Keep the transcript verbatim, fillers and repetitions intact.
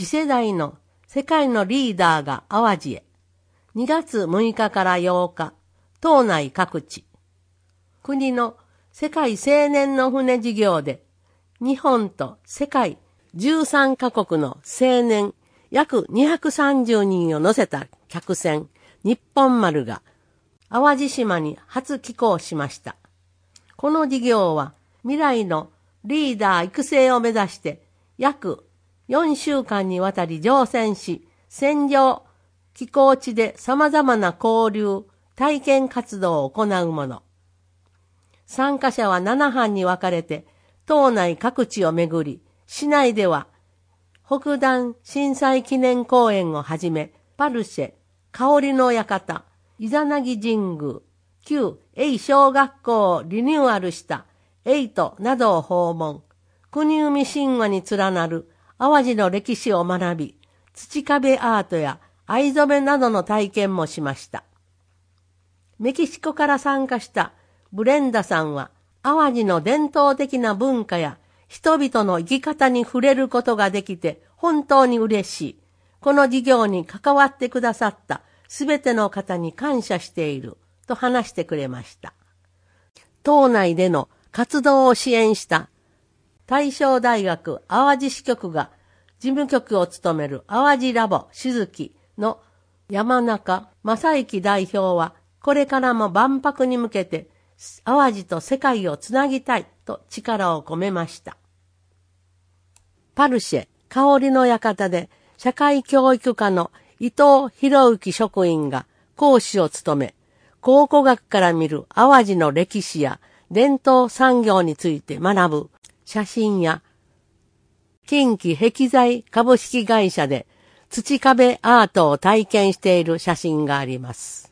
次世代の世界のリーダーが淡路へ。にがつむいかからようか、島内各地。国の世界青年の船事業で、日本と世界じゅうさんかこくの青年約にひゃくさんじゅうにんを乗せた客船、日本丸が、淡路島に初寄港しました。この事業は未来のリーダー育成を目指して約よんしゅうかんにわたり乗船し、船上、寄港地で様々な交流、体験活動を行うもの。参加者はななはんに分かれて、島内各地を巡り、市内では、北段震災記念公園をはじめ、パルシェ、香りの館、イザナギ神宮、旧エイ小学校をリニューアルしたエイトなどを訪問、国生神話に連なる淡路の歴史を学び、土壁アートや藍染めなどの体験もしました。メキシコから参加したブレンダさんは、淡路の伝統的な文化や人々の生き方に触れることができて本当に嬉しい。この事業に関わってくださったすべての方に感謝していると話してくれました。島内での活動を支援した大正大学淡路支局が事務局を務める淡路ラボしずきの山中正幸代表は、これからも万博に向けて淡路と世界をつなぎたいと力を込めました。パルシェ香りの館で社会教育科の伊藤博之職員が講師を務め、考古学から見る淡路の歴史や伝統産業について学ぶ写真や、近畿壁材株式会社で土壁アートを体験している写真があります。